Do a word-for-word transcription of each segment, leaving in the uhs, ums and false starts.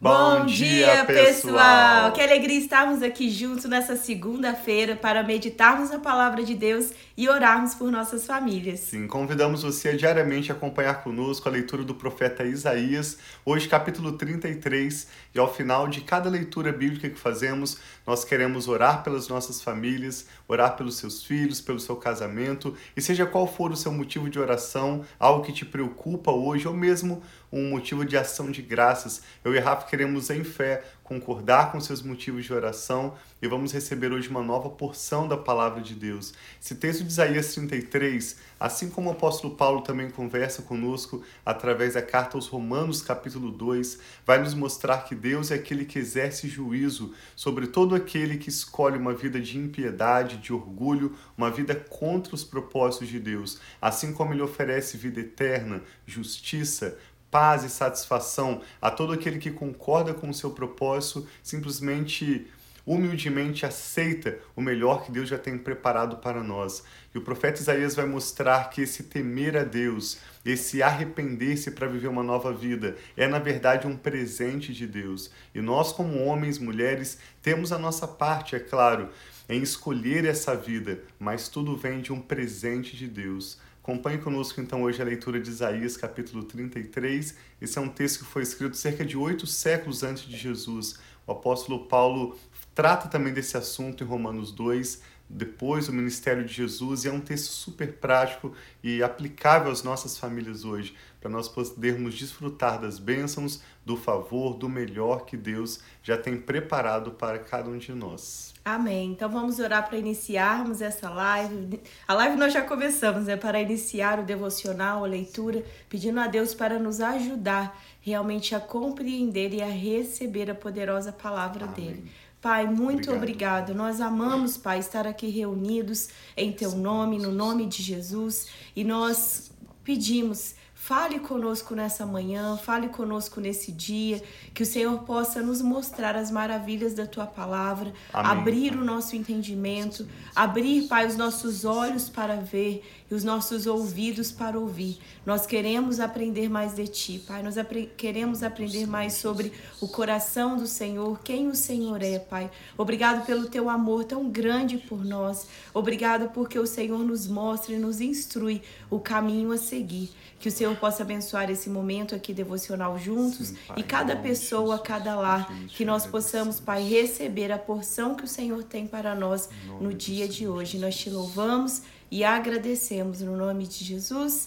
Bom dia, pessoal! Que alegria estarmos aqui juntos nessa segunda-feira para meditarmos na palavra de Deus e orarmos por nossas famílias. Sim, convidamos você a diariamente acompanhar conosco a leitura do profeta Isaías, hoje capítulo trinta e três, e ao final de cada leitura bíblica que fazemos, nós queremos orar pelas nossas famílias, orar pelos seus filhos, pelo seu casamento, e seja qual for o seu motivo de oração, algo que te preocupa hoje, ou mesmo um motivo de ação de graças, eu e Rafa queremos em fé concordar com seus motivos de oração e vamos receber hoje uma nova porção da palavra de Deus. Esse texto de Isaías trinta e três, assim como o apóstolo Paulo também conversa conosco através da carta aos Romanos capítulo dois, vai nos mostrar que Deus é aquele que exerce juízo sobre todo aquele que escolhe uma vida de impiedade, de orgulho, uma vida contra os propósitos de Deus, assim como ele oferece vida eterna, justiça, paz e satisfação a todo aquele que concorda com o seu propósito, simplesmente, humildemente aceita o melhor que Deus já tem preparado para nós. E o profeta Isaías vai mostrar que esse temer a Deus, esse arrepender-se para viver uma nova vida, é na verdade um presente de Deus. E nós, como homens, mulheres, temos a nossa parte, é claro, em escolher essa vida, mas tudo vem de um presente de Deus. Acompanhe conosco então hoje a leitura de Isaías capítulo trinta e três. Esse é um texto que foi escrito cerca de oito séculos antes de Jesus. O apóstolo Paulo trata também desse assunto em Romanos dois, depois do ministério de Jesus, e é um texto super prático e aplicável às nossas famílias hoje, para nós podermos desfrutar das bênçãos, do favor, do melhor que Deus já tem preparado para cada um de nós. Amém. Então vamos orar para iniciarmos essa live. A live nós já começamos, né? Para iniciar o devocional, a leitura, pedindo a Deus para nos ajudar realmente a compreender e a receber a poderosa palavra Amém. dele. Pai, muito obrigado. Obrigado. Nós amamos, Pai, estar aqui reunidos em Teu nome, no nome de Jesus. E nós pedimos, fale conosco nessa manhã, fale conosco nesse dia, que o Senhor possa nos mostrar as maravilhas da Tua palavra, Amém. abrir o nosso entendimento, abrir, Pai, os nossos olhos para ver e os nossos ouvidos para ouvir. Nós queremos aprender mais de Ti, Pai, nós apre- queremos aprender mais sobre o coração do Senhor, quem o Senhor é, Pai. Obrigado pelo Teu amor tão grande por nós, obrigado porque o Senhor nos mostra e nos instrui o caminho a seguir. Que o Senhor possa abençoar esse momento aqui devocional juntos. Sim, Pai, e cada pessoa, Jesus, cada lar, que nós possamos, Pai, receber a porção que o Senhor tem para nós no dia de hoje. Nós te louvamos e agradecemos no nome de Jesus.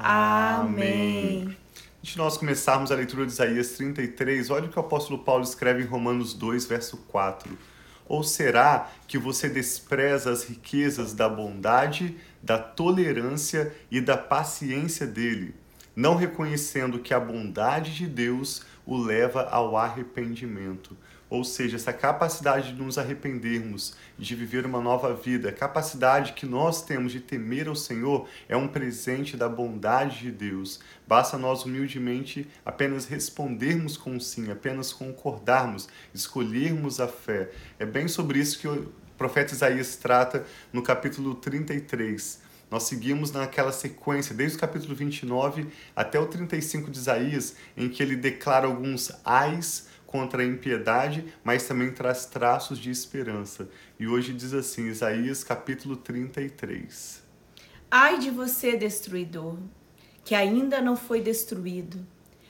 Amém. Amém. Antes de nós começarmos a leitura de Isaías trinta e três, olha o que o apóstolo Paulo escreve em Romanos dois, verso quatro. Ou será que você despreza as riquezas da bondade, da tolerância e da paciência dele, não reconhecendo que a bondade de Deus o leva ao arrependimento? Ou seja, essa capacidade de nos arrependermos, de viver uma nova vida, a capacidade que nós temos de temer ao Senhor é um presente da bondade de Deus. Basta nós humildemente apenas respondermos com sim, apenas concordarmos, escolhermos a fé. É bem sobre isso que o profeta Isaías trata no capítulo trinta e três. Nós seguimos naquela sequência, desde o capítulo vinte e nove até o trinta e cinco de Isaías, em que ele declara alguns ais contra a impiedade, mas também traz traços de esperança. E hoje diz assim, Isaías capítulo trinta e três. Ai de você, destruidor, que ainda não foi destruído.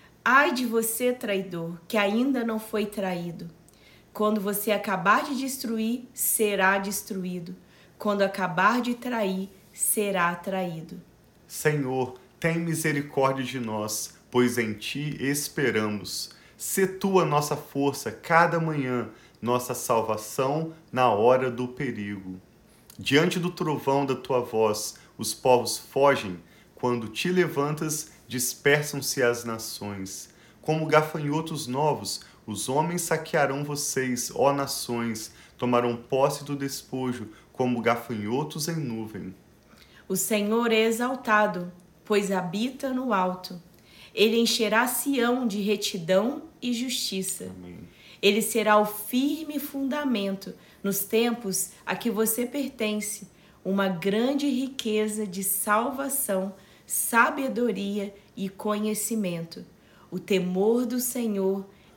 Ai de você, traidor, que ainda não foi traído. Quando você acabar de destruir, será destruído. Quando acabar de trair, será traído. Senhor, tem misericórdia de nós, pois em Ti esperamos. Sê Tu a nossa força cada manhã, nossa salvação na hora do perigo. Diante do trovão da Tua voz, os povos fogem. Quando Te levantas, dispersam-se as nações. Como gafanhotos novos, os homens saquearão vocês, ó nações, tomarão posse do despojo, como gafanhotos em nuvem. O Senhor é exaltado, pois habita no alto. Ele encherá Sião de retidão e justiça. Amém. Ele será o firme fundamento nos tempos a que você pertence, uma grande riqueza de salvação, sabedoria e conhecimento. O temor do Senhor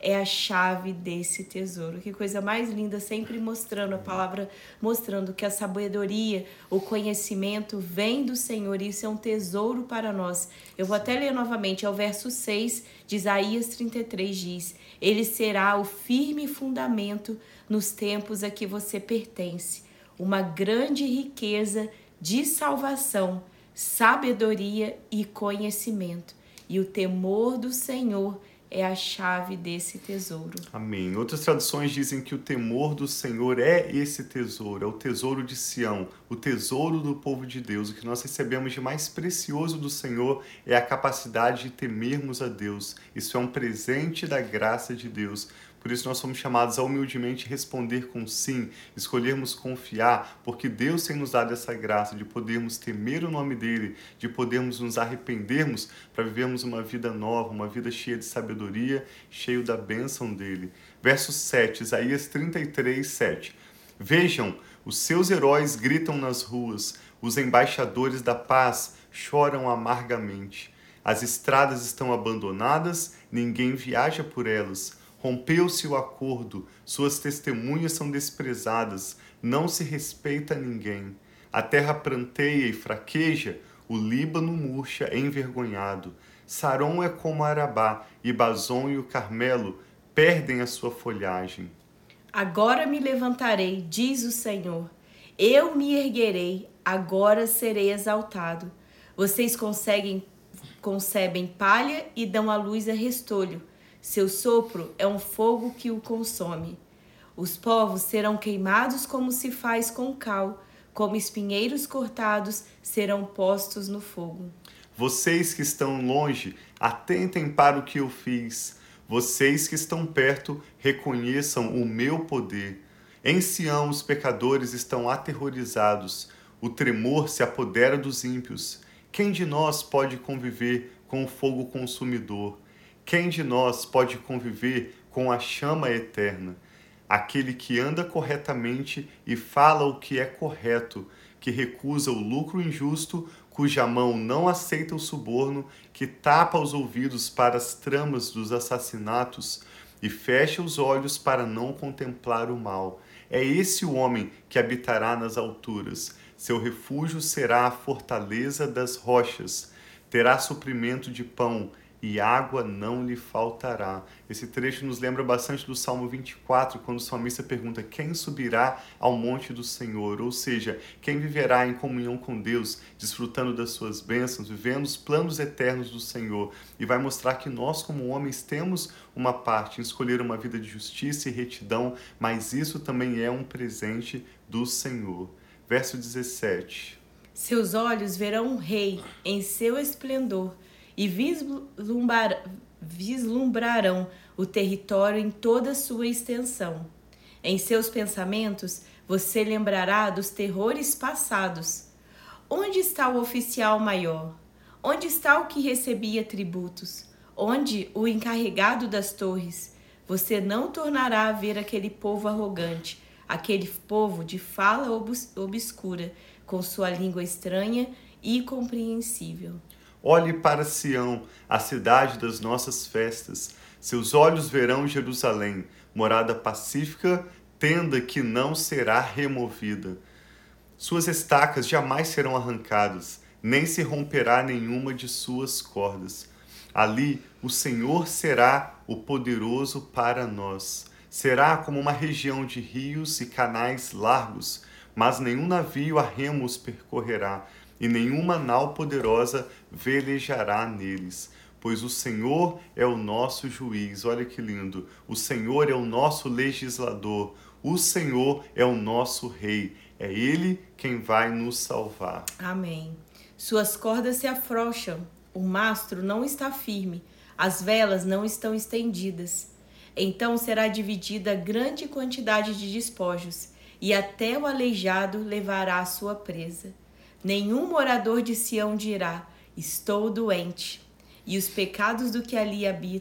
é a chave desse tesouro. Que coisa mais linda, sempre mostrando a palavra, mostrando que a sabedoria, o conhecimento vem do Senhor, e isso é um tesouro para nós. Eu vou até ler novamente, é o verso seis de Isaías trinta e três, diz: ele será o firme fundamento nos tempos a que você pertence, uma grande riqueza de salvação, sabedoria e conhecimento. E o temor do Senhor é a chave desse tesouro. Amém. Outras traduções dizem que o temor do Senhor é esse tesouro, é o tesouro de Sião, o tesouro do povo de Deus. O que nós recebemos de mais precioso do Senhor é a capacidade de temermos a Deus. Isso é um presente da graça de Deus. Por isso nós somos chamados a humildemente responder com sim, escolhermos confiar, porque Deus tem nos dado essa graça de podermos temer o nome dEle, de podermos nos arrependermos para vivermos uma vida nova, uma vida cheia de sabedoria, cheio da bênção dEle. Verso sete, Isaías trinta e três, sete. Vejam, os seus heróis gritam nas ruas, os embaixadores da paz choram amargamente. As estradas estão abandonadas, ninguém viaja por elas. Rompeu-se o acordo, suas testemunhas são desprezadas, não se respeita ninguém. A terra pranteia e fraqueja, o Líbano murcha envergonhado. Saron é como Arabá, e Bazom e o Carmelo perdem a sua folhagem. Agora me levantarei, diz o Senhor. Eu me erguerei, agora serei exaltado. Vocês conseguem, concebem palha e dão à luz a restolho. Seu sopro é um fogo que o consome. Os povos serão queimados como se faz com cal, como espinheiros cortados serão postos no fogo. Vocês que estão longe, atentem para o que eu fiz. Vocês que estão perto, reconheçam o meu poder. Em Sião os pecadores estão aterrorizados. O tremor se apodera dos ímpios. Quem de nós pode conviver com o fogo consumidor? Quem de nós pode conviver com a chama eterna? Aquele que anda corretamente e fala o que é correto, que recusa o lucro injusto, cuja mão não aceita o suborno, que tapa os ouvidos para as tramas dos assassinatos e fecha os olhos para não contemplar o mal. É esse o homem que habitará nas alturas. Seu refúgio será a fortaleza das rochas. Terá suprimento de pão e água não lhe faltará. Esse trecho nos lembra bastante do Salmo vinte e quatro, quando o salmista pergunta: quem subirá ao monte do Senhor? Ou seja, quem viverá em comunhão com Deus, desfrutando das suas bênçãos, vivendo os planos eternos do Senhor. E vai mostrar que nós, como homens, temos uma parte em escolher uma vida de justiça e retidão, mas isso também é um presente do Senhor. Verso dezessete. Seus olhos verão um rei em seu esplendor, e vislumbrar, vislumbrarão o território em toda a sua extensão. Em seus pensamentos, você lembrará dos terrores passados. Onde está o oficial maior? Onde está o que recebia tributos? Onde o encarregado das torres? Você não tornará a ver aquele povo arrogante, aquele povo de fala obs- obscura, com sua língua estranha e incompreensível. Olhe para Sião, a cidade das nossas festas. Seus olhos verão Jerusalém, morada pacífica, tenda que não será removida. Suas estacas jamais serão arrancadas, nem se romperá nenhuma de suas cordas. Ali o Senhor será o poderoso para nós. Será como uma região de rios e canais largos, mas nenhum navio a remo os percorrerá, e nenhuma nau poderosa velejará neles. Pois o Senhor é o nosso juiz. Olha que lindo. O Senhor é o nosso legislador. O Senhor é o nosso rei. É Ele quem vai nos salvar. Amém. Suas cordas se afrouxam. O mastro não está firme. As velas não estão estendidas. Então será dividida grande quantidade de despojos, e até o aleijado levará a sua presa. Nenhum morador de Sião dirá: estou doente. E os pecados do que ali habitam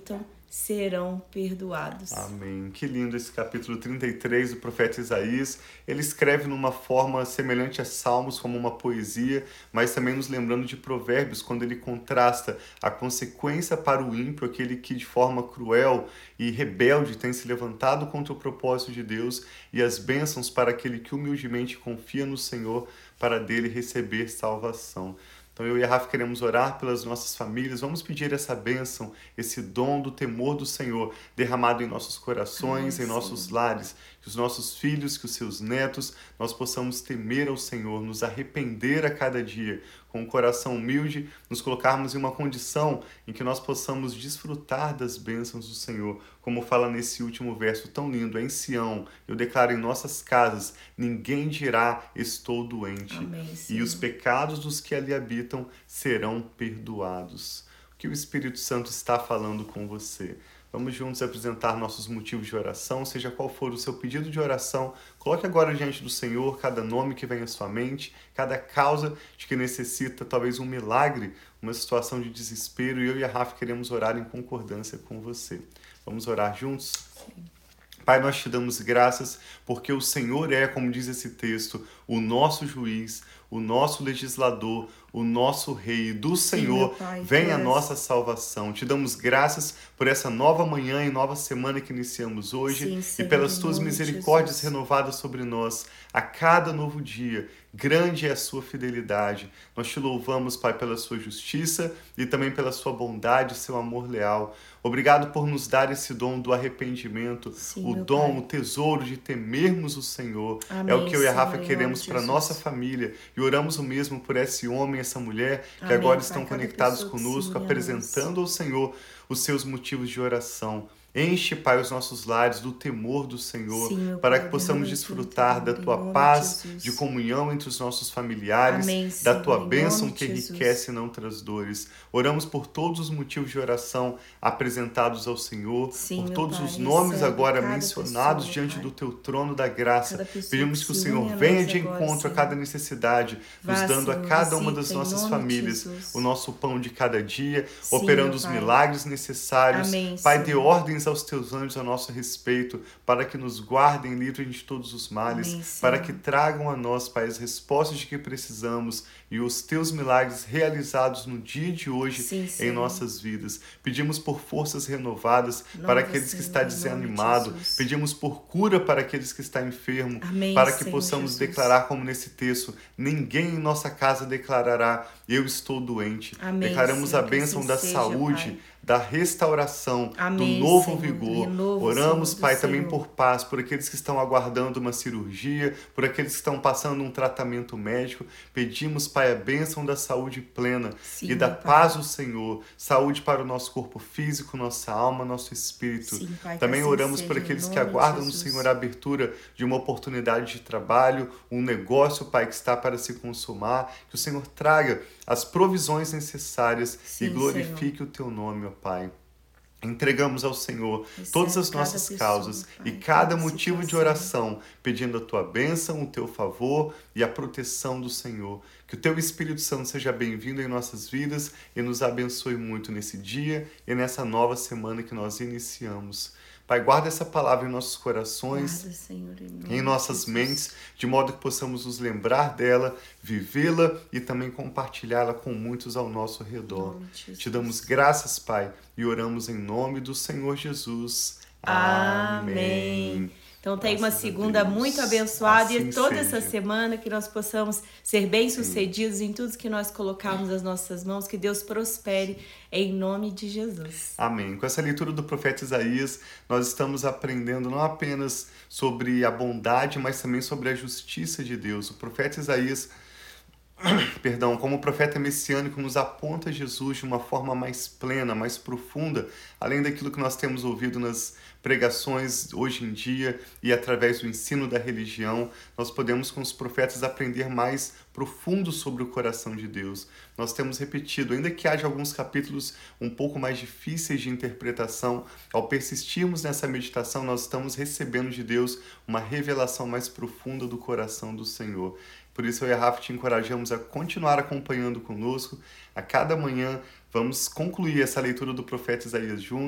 serão perdoados. Amém. Que lindo esse capítulo trinta e três do profeta Isaías. Ele escreve numa forma semelhante a Salmos, como uma poesia, mas também nos lembrando de Provérbios, quando ele contrasta a consequência para o ímpio, aquele que de forma cruel e rebelde tem se levantado contra o propósito de Deus, e as bênçãos para aquele que humildemente confia no Senhor, para dele receber salvação. Então eu e a Rafa queremos orar pelas nossas famílias, vamos pedir essa bênção, esse dom do temor do Senhor derramado em nossos corações, Amém, em nossos Senhor. lares, que os nossos filhos, que os seus netos, nós possamos temer ao Senhor, nos arrepender a cada dia, com um coração humilde, nos colocarmos em uma condição em que nós possamos desfrutar das bênçãos do Senhor, como fala nesse último verso tão lindo, em Sião, eu declaro em nossas casas, ninguém dirá, estou doente, Amém, e os pecados dos que ali habitam serão perdoados. O que o Espírito Santo está falando com você? Vamos juntos apresentar nossos motivos de oração, seja qual for o seu pedido de oração, coloque agora diante do Senhor cada nome que vem à sua mente, cada causa de que necessita talvez um milagre, uma situação de desespero, e eu e a Rafa queremos orar em concordância com você. Vamos orar juntos? Sim. Pai, nós te damos graças porque o Senhor é, como diz esse texto, o nosso juiz, o nosso legislador, o nosso rei. Do Senhor Sim, vem a nossa salvação. Te damos graças por essa nova manhã e nova semana que iniciamos hoje Sim, Senhor, e pelas tuas misericórdias Jesus. renovadas sobre nós a cada novo dia. Grande é a sua fidelidade. Nós te louvamos, Pai, pela sua justiça e também pela sua bondade e seu amor leal. Obrigado por nos dar esse dom do arrependimento, Sim, o dom, pai. o tesouro de temermos o Senhor. Amém, é o que eu e a Rafa Senhor, queremos para nossa família. E oramos o mesmo por esse homem e essa mulher que Amém, agora pai, estão conectados conosco, apresentando ao Senhor os seus motivos de oração. Enche, Pai, os nossos lares do temor do Senhor, Sim, para pai, que possamos desfrutar da Tua paz, de, de comunhão entre os nossos familiares, Amém, da Senhor, Tua bênção que Jesus. enriquece e não traz dores. Oramos por todos os motivos de oração apresentados ao Senhor, Sim, por todos pai, os nomes agora cada mencionados pessoa, diante pai. do Teu trono da graça. Pedimos que o Senhor une venha de agora, encontro Senhor. a cada necessidade, Vá, nos dando Senhor, a cada uma visita, das em nossas nome de famílias Jesus. o nosso pão de cada dia, Sim, operando os pai. milagres necessários. Amém, Pai, Senhor. dê ordens aos Teus anjos a nosso respeito, para que nos guardem livres de todos os males, Amém, para Senhor. que tragam a nós, Pai, as respostas de que precisamos e os Teus milagres realizados no dia de hoje Sim, em Senhor. nossas vidas. Pedimos por forças renovadas Nova, para aqueles Senhor, que estão em nome de desanimados. Jesus. Pedimos por cura para aqueles que estão enfermos, Amém, para que Senhor possamos Jesus. declarar como nesse texto, ninguém em nossa casa declarará, eu estou doente. Amém, Declaramos Senhor, a que bênção assim da seja, saúde, Pai. da restauração, Amém, do novo Senhor, do vigor. renovo, Oramos, Senhor, do Pai, também Senhor. por paz, por aqueles que estão aguardando uma cirurgia, por aqueles que estão passando um tratamento médico. Pedimos, Pai, a bênção da saúde plena Sim, e da meu Pai. paz do Senhor. Saúde para o nosso corpo físico, nossa alma, nosso espírito. Sim, Pai, que Também assim oramos seja, por em aqueles que nome de aguardam no Jesus. Senhor a abertura de uma oportunidade de trabalho, um negócio, Pai, que está para se consumar. Que o Senhor traga as provisões necessárias Sim, e glorifique o Teu nome, ó Pai. Entregamos ao Senhor Recebe todas as cada nossas pessoa, causas Pai, e cada cada motivo de situação. oração, pedindo a Tua bênção, o Teu favor e a proteção do Senhor. Que o Teu Espírito Santo seja bem-vindo em nossas vidas e nos abençoe muito nesse dia e nessa nova semana que nós iniciamos. Pai, guarda essa palavra em nossos corações, Guarda, Senhor, em nome em nossas de Jesus. mentes, de modo que possamos nos lembrar dela, vivê-la e também compartilhá-la com muitos ao nosso redor. Em nome de Jesus. Te damos graças, Pai, e oramos em nome do Senhor Jesus. Amém. Então tem uma Graças a segunda Deus. muito abençoada Assim e toda seja. essa semana que nós possamos ser bem-sucedidos em tudo que nós colocarmos nas nossas mãos, que Deus prospere em nome de Jesus. Amém. Com essa leitura do profeta Isaías, nós estamos aprendendo não apenas sobre a bondade, mas também sobre a justiça de Deus. O profeta Isaías, perdão, como profeta messiânico, nos aponta Jesus de uma forma mais plena, mais profunda, além daquilo que nós temos ouvido nas pregações hoje em dia e através do ensino da religião. Nós podemos, com os profetas, aprender mais profundo sobre o coração de Deus. Nós temos repetido, ainda que haja alguns capítulos um pouco mais difíceis de interpretação, ao persistirmos nessa meditação, nós estamos recebendo de Deus uma revelação mais profunda do coração do Senhor. Por isso, eu e a Rafa te encorajamos a continuar acompanhando conosco. A cada manhã, vamos concluir essa leitura do profeta Isaías juntos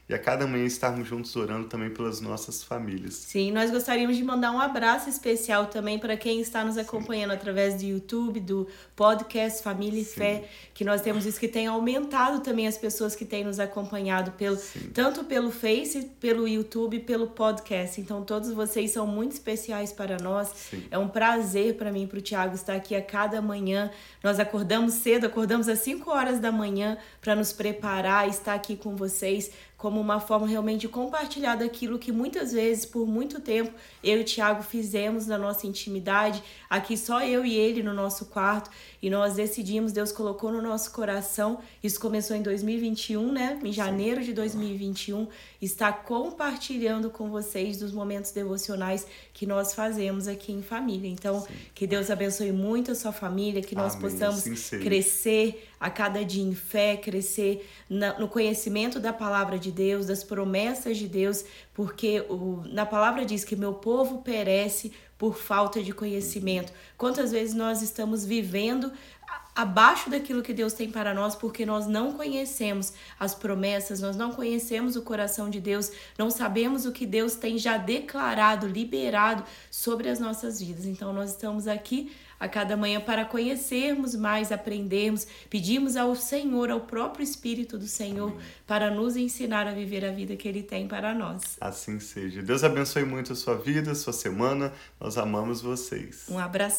e a cada manhã estarmos juntos orando também pelas nossas famílias. Sim, nós gostaríamos de mandar um abraço especial também para quem está nos acompanhando Sim. através do YouTube, do podcast Família e Sim. Fé, que nós temos visto que tem aumentado também as pessoas que têm nos acompanhado, pelo, tanto pelo Face, pelo YouTube, pelo podcast. Então, todos vocês são muito especiais para nós. Sim. É um prazer para mim e para o Tiago estar aqui a cada manhã. Nós acordamos cedo, acordamos às cinco horas da manhã para nos preparar e estar aqui com vocês, como uma forma realmente de compartilhar daquilo que muitas vezes, por muito tempo, eu e o Tiago fizemos na nossa intimidade, aqui só eu e ele no nosso quarto, e nós decidimos, Deus colocou no nosso coração, isso começou em dois mil e vinte e um, né? Em janeiro de dois mil e vinte e um, estar compartilhando com vocês dos momentos devocionais que nós fazemos aqui em família. Então, Sim. que Deus abençoe muito a sua família, que nós Amém. possamos assim crescer a cada dia em fé, crescer na, no conhecimento da palavra de Deus, das promessas de Deus, porque o, na palavra diz que meu povo perece por falta de conhecimento. Quantas vezes nós estamos vivendo abaixo daquilo que Deus tem para nós, porque nós não conhecemos as promessas, nós não conhecemos o coração de Deus, não sabemos o que Deus tem já declarado, liberado sobre as nossas vidas. Então nós estamos aqui a cada manhã para conhecermos mais, aprendermos, pedimos ao Senhor, ao próprio Espírito do Senhor, Amém. Para nos ensinar a viver a vida que Ele tem para nós. Assim seja. Deus abençoe muito a sua vida, a sua semana. Nós amamos vocês. Um abraço.